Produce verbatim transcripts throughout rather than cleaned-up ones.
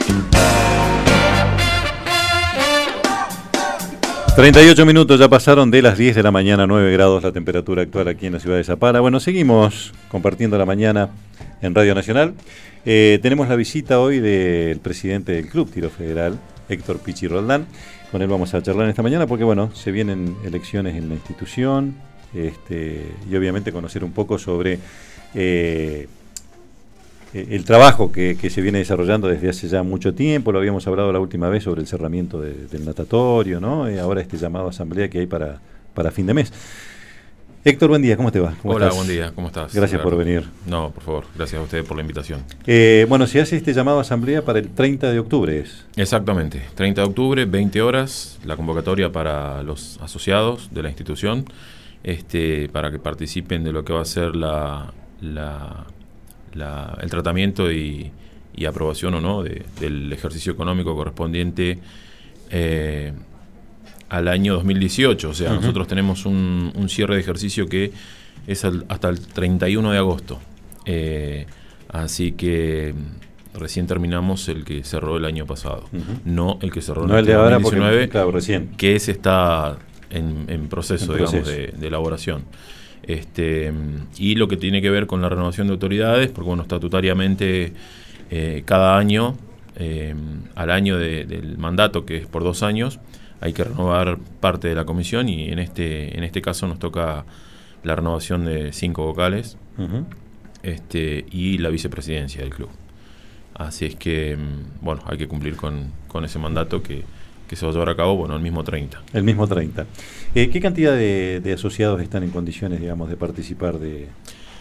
treinta y ocho minutos ya pasaron de las diez de la mañana, nueve grados la temperatura actual aquí en la ciudad de Zapala. Bueno, seguimos compartiendo la mañana en Radio Nacional. Eh, tenemos la visita hoy del presidente del Club Tiro Federal, Héctor Pichi Roldán. Con él vamos a charlar en esta mañana porque, bueno, se vienen elecciones en la institución este, y obviamente conocer un poco sobre eh, el trabajo que, que se viene desarrollando desde hace ya mucho tiempo. Lo habíamos hablado la última vez sobre el cerramiento de, del natatorio, ¿no? Y ahora este llamado a asamblea que hay para, para fin de mes. Héctor, buen día, ¿cómo te va? ¿Cómo Hola, estás? buen día, ¿cómo estás? Gracias claro. por venir. No, por favor, gracias a ustedes por la invitación. Eh, bueno, se hace este llamado a asamblea para el treinta de octubre, ¿es? Exactamente, treinta de octubre, veinte horas, la convocatoria para los asociados de la institución, este, para que participen de lo que va a ser la, la, la, el tratamiento y, y aprobación o no de, del ejercicio económico correspondiente eh, al año dos mil dieciocho. O sea, uh-huh. nosotros tenemos un, un cierre de ejercicio que es al, hasta el treinta y uno de agosto. Eh, así que recién terminamos el que cerró el año pasado, uh-huh. no el que cerró no el, el de ahora dos mil diecinueve, porque, claro, recién. Que ese está en, en proceso, en digamos, proceso. De, de elaboración. Este, y lo que tiene que ver con la renovación de autoridades, porque bueno, estatutariamente eh, cada año, eh, al año de, del mandato, que es por dos años, hay que renovar parte de la comisión y en este en este caso nos toca la renovación de cinco vocales uh-huh. este, y la vicepresidencia del club. Así es que, bueno, hay que cumplir con, con ese mandato que, que se va a llevar a cabo, bueno, el mismo treinta. El mismo treinta. Eh, ¿Qué cantidad de, de asociados están en condiciones, digamos, de participar de...?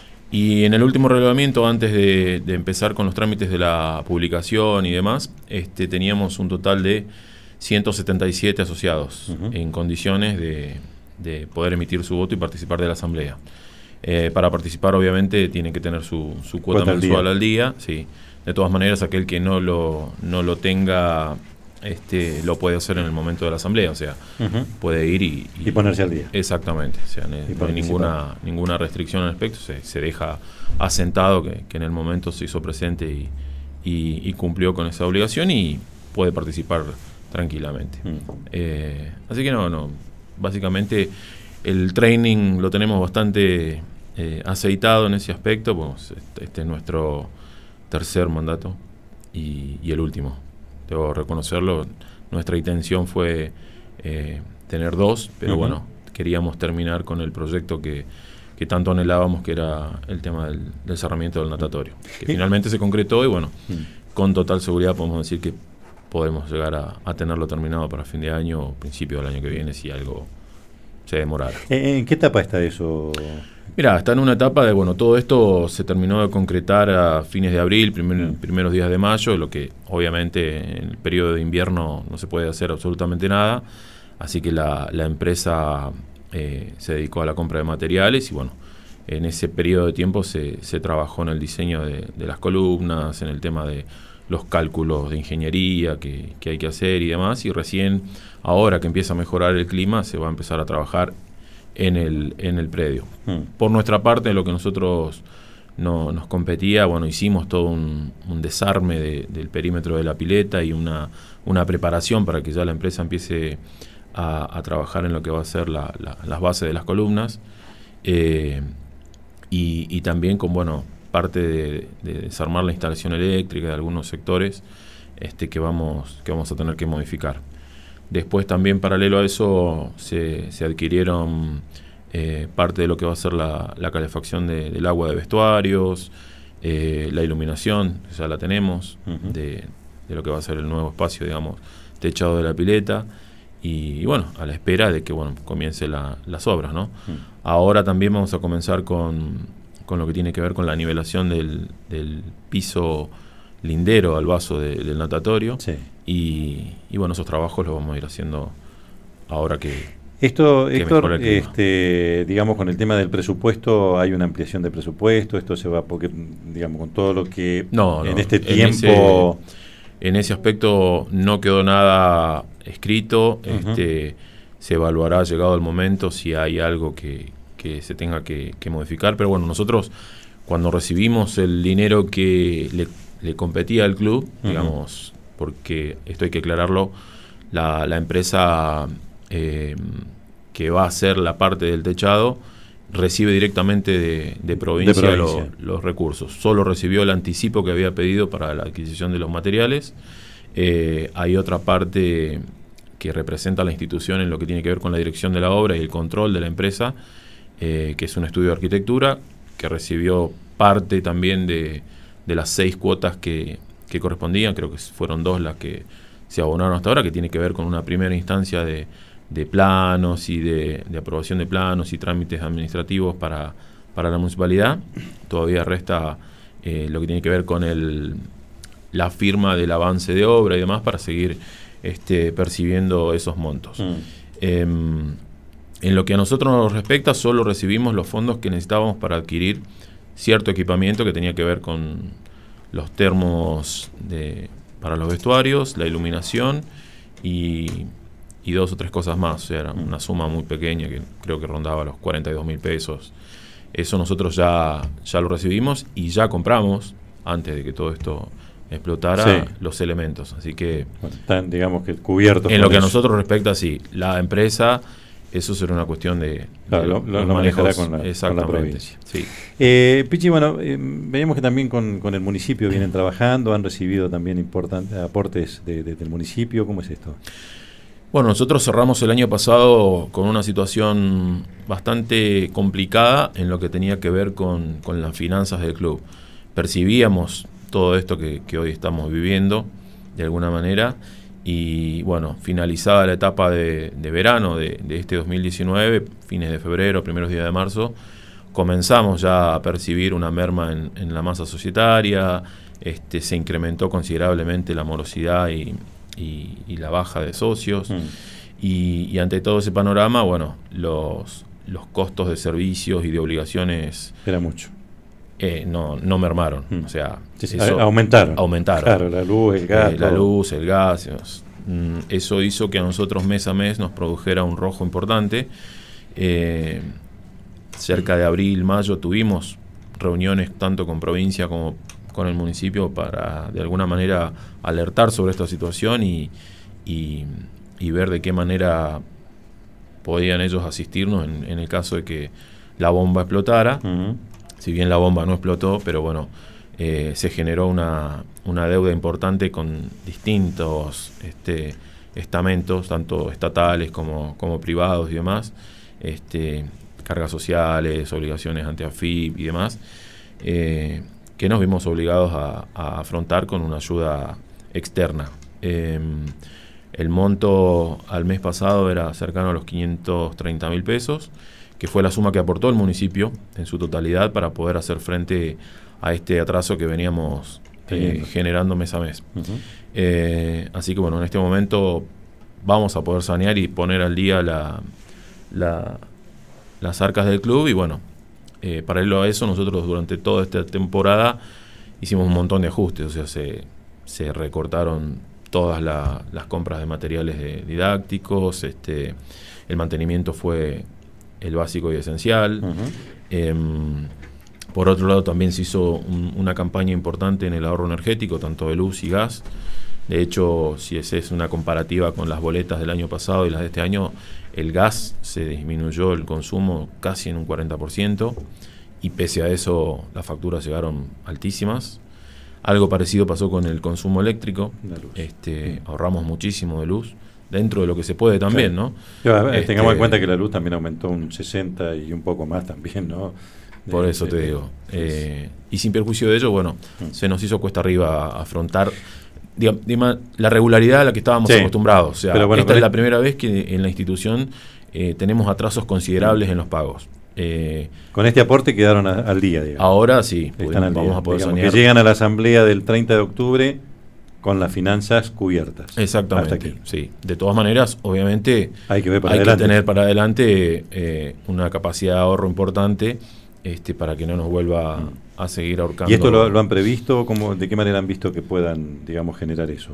Y en el último reglamento, antes de, de empezar con los trámites de la publicación y demás, este, teníamos un total de ciento setenta y siete asociados uh-huh. en condiciones de, de poder emitir su voto y participar de la asamblea. Eh, para participar, obviamente, tienen que tener su, su cuota, cuota mensual al día. al día. Sí. De todas maneras, aquel que no lo, no lo tenga, este, lo puede hacer en el momento de la asamblea. O sea, uh-huh. puede ir y, y, y ponerse al día. Exactamente. O sea, no hay ninguna, ninguna restricción al respecto. Se, se deja asentado que, que en el momento se hizo presente y, y, y cumplió con esa obligación y puede participar tranquilamente. Mm. Eh, así que no, no. Básicamente el training lo tenemos bastante eh, aceitado en ese aspecto. Pues este, este es nuestro tercer mandato y, y el último. Debo reconocerlo. Nuestra intención fue eh, tener dos, pero uh-huh. bueno, queríamos terminar con el proyecto que, que tanto anhelábamos, que era el tema del, del cerramiento del natatorio. Que ¿Sí? finalmente se concretó y bueno, mm. con total seguridad podemos decir que podemos llegar a, a tenerlo terminado para fin de año o principio del año que viene si algo se demorara. ¿En qué etapa está eso? Mira, está en una etapa de, bueno, todo esto se terminó de concretar a fines de abril, primer, primeros días de mayo, lo que obviamente en el periodo de invierno no se puede hacer absolutamente nada, así que la, la empresa eh, se dedicó a la compra de materiales y bueno, en ese periodo de tiempo se, se trabajó en el diseño de, de las columnas, en el tema de los cálculos de ingeniería que, que hay que hacer y demás, y recién ahora que empieza a mejorar el clima se va a empezar a trabajar en el, en el predio. Hmm. Por nuestra parte, lo que nosotros no, nos competía, bueno, hicimos todo un, un desarme de, del perímetro de la pileta y una, una preparación para que ya la empresa empiece a, a trabajar en lo que va a ser la, la, las bases de las columnas, eh, y, y también con, bueno, parte de, de desarmar la instalación eléctrica de algunos sectores este, que, vamos, que vamos a tener que modificar. Después también paralelo a eso se, se adquirieron eh, parte de lo que va a ser la, la calefacción de, del agua de vestuarios, eh, la iluminación, ya la tenemos, uh-huh. de, de lo que va a ser el nuevo espacio, digamos, techado de la pileta, y, y bueno, a la espera de que bueno comience la, las obras, ¿no? Uh-huh. Ahora también vamos a comenzar con con lo que tiene que ver con la nivelación del, del piso lindero al vaso de, del natatorio. Sí. Y, y bueno, esos trabajos los vamos a ir haciendo ahora que... Esto, que Héctor, este, digamos, con el tema del presupuesto, hay una ampliación de presupuesto, esto se va, porque, digamos, con todo lo que no, en no, este en tiempo... Ese, en ese aspecto no quedó nada escrito, uh-huh. este, se evaluará llegado el momento si hay algo que... que se tenga que, que modificar, pero bueno, nosotros cuando recibimos el dinero que le, le competía al club, uh-huh. digamos, porque esto hay que aclararlo, la, la empresa eh, que va a hacer la parte del techado recibe directamente de, de provincia, de provincia. Lo, los recursos. Solo recibió el anticipo que había pedido para la adquisición de los materiales. Eh, hay otra parte que representa a la institución en lo que tiene que ver con la dirección de la obra y el control de la empresa, eh, que es un estudio de arquitectura, que recibió parte también de, de las seis cuotas que, que correspondían, creo que fueron dos las que se abonaron hasta ahora, que tiene que ver con una primera instancia de, de planos y de, de aprobación de planos y trámites administrativos para, para la municipalidad. Todavía resta eh, lo que tiene que ver con el, la firma del avance de obra y demás para seguir este, percibiendo esos montos. Mm. Eh, en lo que a nosotros nos respecta, solo recibimos los fondos que necesitábamos para adquirir cierto equipamiento que tenía que ver con los termos de, para los vestuarios, la iluminación y, y dos o tres cosas más. O sea, era una suma muy pequeña que creo que rondaba los cuarenta y dos mil pesos. Eso nosotros ya, ya lo recibimos y ya compramos, antes de que todo esto explotara, sí, los elementos. Así que bueno, están, digamos que cubiertos. En lo que eso. a nosotros respecta, sí. La empresa, eso será una cuestión de, claro, de lo, lo, lo manejará con la, con la provincia. Sí. Eh, Pichi, bueno, eh, veíamos que también con, con el municipio vienen trabajando, han recibido también importantes aportes de, de, del municipio. ¿Cómo es esto? Bueno, nosotros cerramos el año pasado con una situación bastante complicada en lo que tenía que ver con, con las finanzas del club. Percibíamos todo esto que, que hoy estamos viviendo, de alguna manera, y bueno, finalizada la etapa de, de verano de, de este dos mil diecinueve, fines de febrero, primeros días de marzo, comenzamos ya a percibir una merma en, en la masa societaria, este, se incrementó considerablemente la morosidad y, y, y la baja de socios, mm. y, y ante todo ese panorama, bueno, los, los costos de servicios y de obligaciones... Era mucho. Eh, no, no mermaron, mm. o sea, sí, sí, eso, aumentaron. Aumentaron. Claro, la luz, el gas. Eh, la luz, el gas. Eso, mm, eso hizo que a nosotros mes a mes nos produjera un rojo importante. Eh, cerca de abril, mayo tuvimos reuniones tanto con provincia como con el municipio para de alguna manera alertar sobre esta situación y, y, y ver de qué manera podían ellos asistirnos en, en el caso de que la bomba explotara. Uh-huh. Si bien la bomba no explotó, pero bueno, eh, se generó una, una deuda importante con distintos este, estamentos, tanto estatales como, como privados y demás, este, cargas sociales, obligaciones ante AFIP y demás, eh, que nos vimos obligados a, a afrontar con una ayuda externa. Eh, el monto al mes pasado era cercano a los quinientos treinta mil pesos, que fue la suma que aportó el municipio en su totalidad para poder hacer frente a este atraso que veníamos eh, generando mes a mes. Uh-huh. Eh, así que bueno, en este momento vamos a poder sanear y poner al día la, la, las arcas del club y bueno, eh, paralelo a eso nosotros durante toda esta temporada hicimos un montón de ajustes, o sea, se, se recortaron todas la, las compras de materiales de, didácticos, este, el mantenimiento fue el básico y esencial. Uh-huh. Eh, por otro lado, también se hizo un, una campaña importante en el ahorro energético, tanto de luz y gas. De hecho, si esa es una comparativa con las boletas del año pasado y las de este año, el gas se disminuyó el consumo casi en un cuarenta por ciento y pese a eso las facturas llegaron altísimas. Algo parecido pasó con el consumo eléctrico. Este, sí. Ahorramos muchísimo de luz. Dentro de lo que se puede también, claro. ¿no? Este, tengamos en cuenta que la luz también aumentó un sesenta y un poco más también, ¿no? De, por eso de, te de, digo. Eh, y sin perjuicio de ello, bueno, mm. se nos hizo cuesta arriba afrontar digamos, digamos, la regularidad a la que estábamos sí. acostumbrados. O sea, pero bueno, esta es la primera vez que en la institución eh, tenemos atrasos considerables mm. en los pagos. Eh, Con este aporte quedaron a, al día, digamos. Ahora sí, pudimos, vamos día. a poder digamos sanear. Que llegan a la asamblea del treinta de octubre con las finanzas cubiertas. Exactamente, hasta aquí. Sí. De todas maneras, obviamente hay que, ver para hay adelante. que tener para adelante eh, una capacidad de ahorro importante este, para que no nos vuelva mm. a seguir ahorcando. ¿Y esto lo, lo han previsto? ¿Cómo, ¿De qué manera han visto que puedan, digamos, generar eso?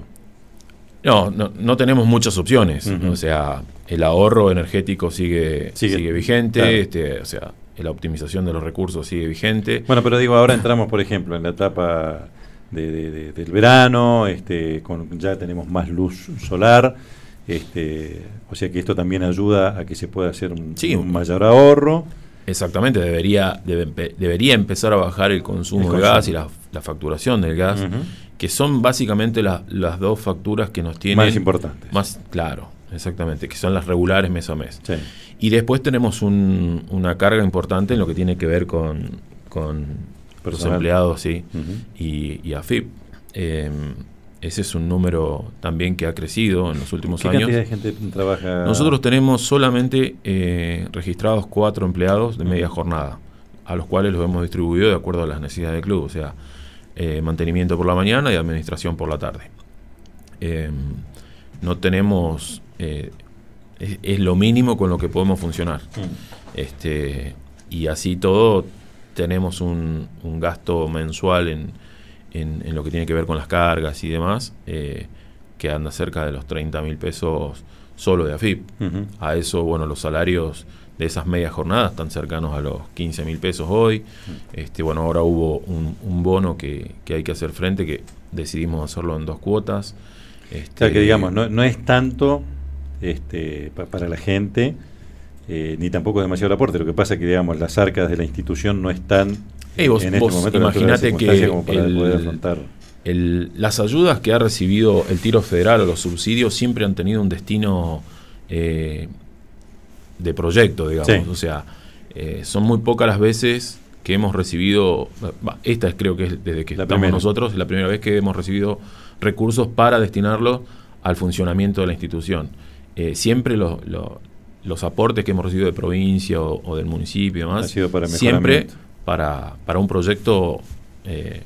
No, no, no tenemos muchas opciones. Uh-huh. O sea, el ahorro energético sigue, sigue, sigue vigente, claro. este, o sea, la optimización de los recursos sigue vigente. Bueno, pero digo, ahora entramos, por ejemplo, en la etapa de, de, de, del verano, este, con, ya tenemos más luz solar, este, o sea que esto también ayuda a que se pueda hacer un, sí, un mayor ahorro. Exactamente, debería debe, debería empezar a bajar el consumo de gas y la, la facturación del gas, uh-huh. que son básicamente la, las dos facturas que nos tienen más importantes. Más claro, exactamente, que son las regulares mes a mes. Sí. Y después tenemos un, una carga importante en lo que tiene que ver con, con los empleados, sí, uh-huh. y, y A F I P. Eh, ese es un número también que ha crecido en los últimos ¿Qué años. ¿Qué cantidad de gente trabaja? Nosotros tenemos solamente eh, registrados cuatro empleados de media jornada, a los cuales los hemos distribuido de acuerdo a las necesidades del club, o sea, eh, mantenimiento por la mañana y administración por la tarde. Eh, no tenemos... Eh, es, es lo mínimo con lo que podemos funcionar. Mm. Este, y así todo tenemos un, un gasto mensual en... En, en lo que tiene que ver con las cargas y demás, eh, que anda cerca de los treinta mil pesos solo de A F I P. Uh-huh. A eso, bueno, los salarios de esas medias jornadas están cercanos a los quince mil pesos hoy. Uh-huh. Este, bueno, ahora hubo un, un bono que, que hay que hacer frente, que decidimos hacerlo en dos cuotas. Este, o sea, que digamos, no, no es tanto este, pa, para la gente, eh, ni tampoco es demasiado aporte. Lo que pasa es que, digamos, las arcas de la institución no están... Hey, vos, en este vos momento imaginate que como para el, poder afrontar. El, las ayudas que ha recibido el Tiro Federal o los subsidios siempre han tenido un destino eh, de proyecto, digamos. Sí. O sea, eh, son muy pocas las veces que hemos recibido, bah, esta es, creo que es desde que la estamos primera. nosotros, es la primera vez que hemos recibido recursos para destinarlos al funcionamiento de la institución. Eh, siempre los, los, los aportes que hemos recibido de provincia o, o del municipio y demás, ha sido para siempre para, para un proyecto eh,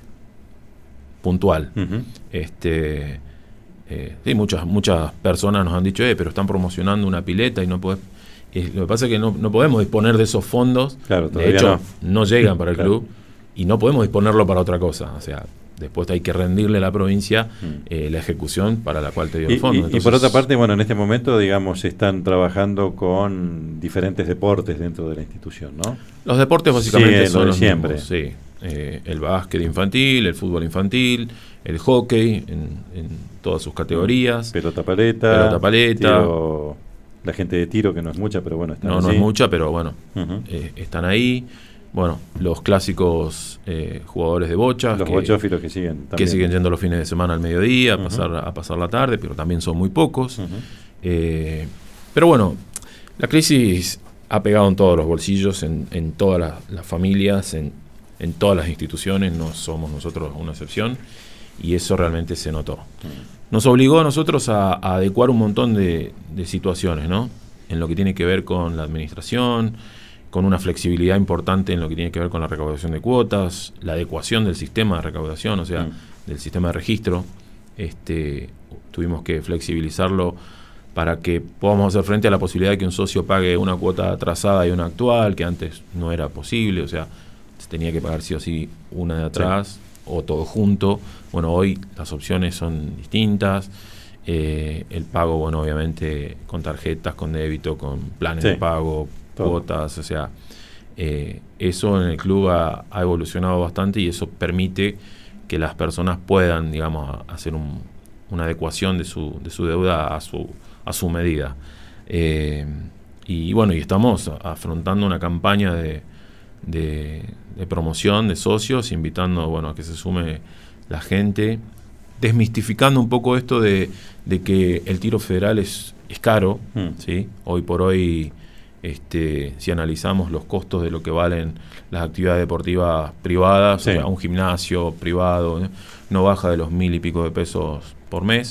puntual. Uh-huh. Este, eh, sí, muchas, muchas personas nos han dicho, eh, pero están promocionando una pileta y no podés. Eh, lo que pasa es que no, no podemos disponer de esos fondos. Claro, de hecho, no, no llegan para el claro. club y no podemos disponerlo para otra cosa. O sea, después hay que rendirle a la provincia mm. eh, la ejecución para la cual te dio el fondo. Y, Entonces, y por otra parte, bueno, en este momento, digamos, están trabajando con diferentes deportes dentro de la institución, ¿no? Los deportes básicamente sí, son los siempre. mismos, sí. Eh, el básquet infantil, el fútbol infantil, el hockey en, en todas sus categorías. Pelota paleta. Pelota paleta. Tiro, la gente de tiro, que no es mucha, pero bueno, están No, así. no es mucha, pero bueno, uh-huh. eh, están ahí. Bueno, los clásicos eh, jugadores de bocha. Los que, bochófilos que siguen también. Que siguen yendo los fines de semana al mediodía, a, uh-huh. pasar, a pasar la tarde, pero también son muy pocos. Uh-huh. Eh, pero bueno, la crisis ha pegado en todos los bolsillos, en, en todas las, las familias, en, en todas las instituciones, no somos nosotros una excepción, y eso realmente se notó. Uh-huh. Nos obligó a nosotros a, a adecuar un montón de, de situaciones, ¿no? En lo que tiene que ver con la administración, con una flexibilidad importante en lo que tiene que ver con la recaudación de cuotas, la adecuación del sistema de recaudación, o sea, mm. del sistema de registro. Este, tuvimos que flexibilizarlo para que podamos hacer frente a la posibilidad de que un socio pague una cuota atrasada y una actual, que antes no era posible, o sea, se tenía que pagar sí o sí una de atrás sí. o todo junto. Bueno, hoy las opciones son distintas. Eh, el pago, bueno, obviamente con tarjetas, con débito, con planes sí. de pago, cuotas, o sea, eh, eso en el club ha, ha evolucionado bastante y eso permite que las personas puedan, digamos, a, hacer un, una adecuación de su, de su deuda a su, a su medida. Eh, y bueno, y estamos afrontando una campaña de, de, de promoción de socios, invitando, bueno, a que se sume la gente, desmistificando un poco esto de, de que el tiro federal es, es caro, mm. ¿sí? Hoy por hoy... Este, si analizamos los costos de lo que valen las actividades deportivas privadas, sí. o sea, un gimnasio privado, ¿eh? no baja de los mil y pico de pesos por mes,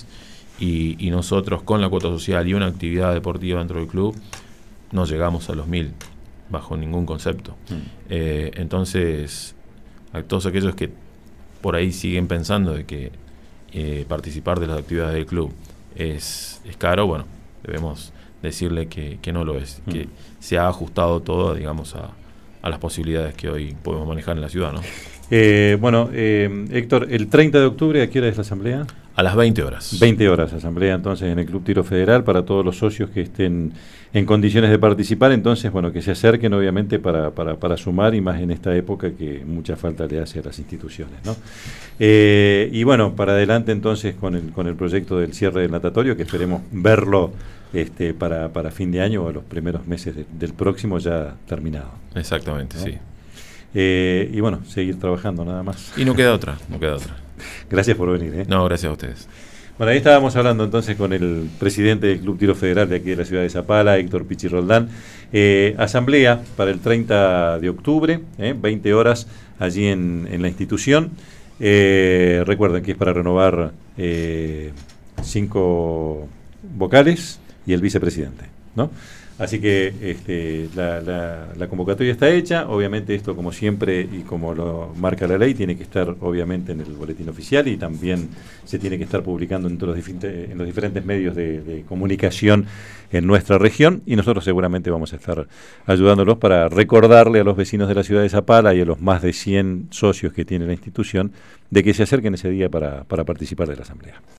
y, y nosotros con la cuota social y una actividad deportiva dentro del club no llegamos a los mil bajo ningún concepto. Mm. Eh, entonces, a todos aquellos que por ahí siguen pensando de que eh, participar de las actividades del club es, es caro, bueno, debemos decirle que, que no lo es, mm. que se ha ajustado todo, digamos, a, a las posibilidades que hoy podemos manejar en la ciudad, ¿no? Eh, bueno, eh, Héctor, el treinta de octubre, ¿a qué hora es la asamblea? A las veinte horas. veinte horas, asamblea entonces en el Club Tiro Federal para todos los socios que estén en condiciones de participar, entonces, bueno, que se acerquen obviamente para, para, para sumar, y más en esta época que mucha falta le hace a las instituciones, ¿no? Eh, y bueno, para adelante entonces con el, con el proyecto del cierre del natatorio, que esperemos verlo este, para, para fin de año o los primeros meses de, del próximo ya terminado. Exactamente, ¿no? Sí. Eh, y bueno, seguir trabajando nada más. Y no queda otra, no queda otra. Gracias por venir, ¿eh? No, gracias a ustedes. Bueno, ahí estábamos hablando entonces con el presidente del Club Tiro Federal de aquí de la ciudad de Zapala, Héctor Pichi Roldán. Eh, asamblea para el treinta de octubre, eh, veinte horas allí en, en la institución. Eh, recuerden que es para renovar eh, cinco vocales y el vicepresidente, ¿no? Así que este, la, la, la convocatoria está hecha. Obviamente esto, como siempre y como lo marca la ley, tiene que estar obviamente en el boletín oficial, y también se tiene que estar publicando en, todos los, diferentes, en los diferentes medios de, de comunicación en nuestra región, y nosotros seguramente vamos a estar ayudándolos para recordarle a los vecinos de la ciudad de Zapala y a los más de cien socios que tiene la institución de que se acerquen ese día para, para participar de la asamblea.